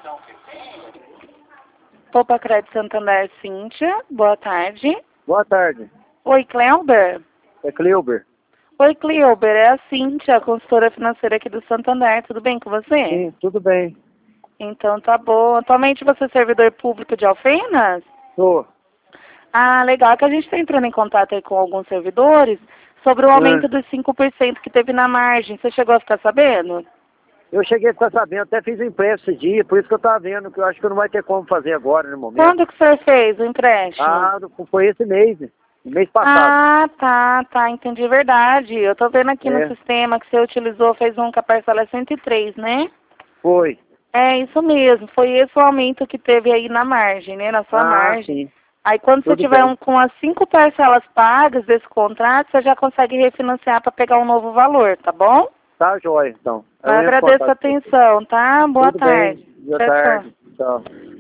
Poupa Crédito Santander, Cíntia. Boa tarde. Boa tarde. Oi, Cleuber. É Cleuber. Oi, Cleuber. É a Cíntia, consultora financeira aqui do Santander. Tudo bem com você? Sim, tudo bem. Então tá bom. Atualmente você é servidor público de Alfenas? Tô. Ah, legal, que a gente está entrando em contato aí com alguns servidores sobre o aumento dos 5% que teve na margem. Você chegou a ficar sabendo? Eu cheguei a ficar sabendo, até fiz o empréstimo esse dia, por isso que eu tava vendo, que eu acho que não vai ter como fazer agora, no momento. Quando que o senhor fez o empréstimo? Ah, foi esse mês, mês passado. Ah, tá, entendi, verdade. Eu tô vendo aqui no sistema que você utilizou, fez um com a parcela 103, né? Foi. É, isso mesmo, foi esse o aumento que teve aí na margem, né, na sua margem. Sim. Aí quando você Tudo tiver bem. com as 5 parcelas pagas desse contrato, você já consegue refinanciar para pegar um novo valor, tá bom? Tá, joia, então. Eu agradeço a atenção, tá? Boa Tudo tarde. bem. Boa Tchau, tchau. tarde. Tchau.